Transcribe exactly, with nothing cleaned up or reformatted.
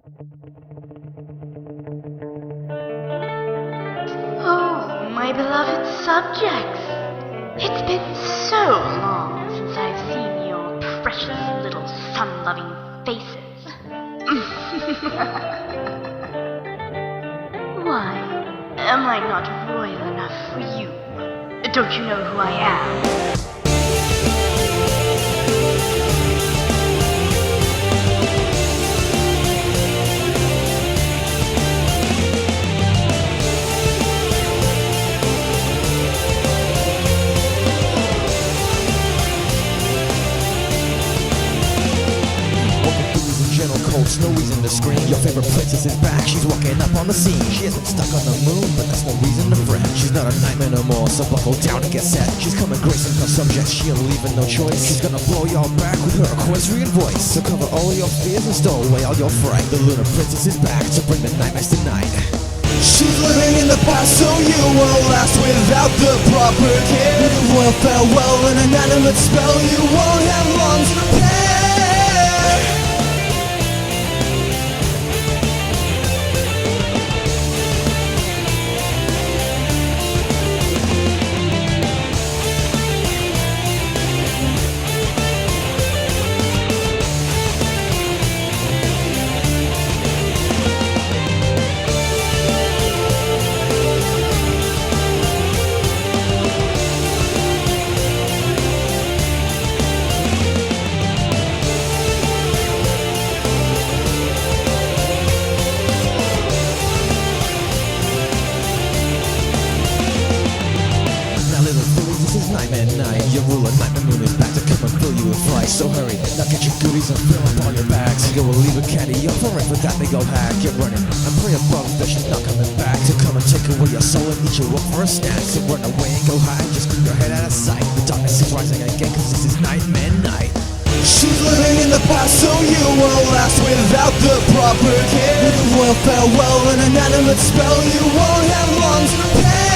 Oh, my beloved subjects. It's been so long since I've seen your precious little sun-loving faces. Why, am I not royal enough for you? Don't you know who I am? No reason to scream. Your favorite princess is back, she's walking up on the scene. She isn't stuck on the moon, but that's no reason to fret. She's not a nightmare no more, so buckle down and get set. She's coming gracing her subjects, she'll leave with no choice. She's gonna blow y'all back with her equestrian voice. So cover all your fears and stow away all your fright. The lunar princess is back to bring the nightmares tonight. She's living in the past, so you won't last without the proper care. Royal farewell, an inanimate spell, you won't have long to prepare. Nightmare night, your ruler nightmare moon is back to come and fill you with fright. So hurry, now get your goodies and fill up on your bags. You will leave a caddy up for it, but that they go hack. Get running and pray above that she's not coming back to come and take away your soul and eat you up for a snack. So run away and go hide, just keep your head out of sight. The darkness is rising again, cause this is nightmare night. She's living in the past, so you won't last without the proper care. Royal farewell, an inanimate spell, you won't have long to prepare.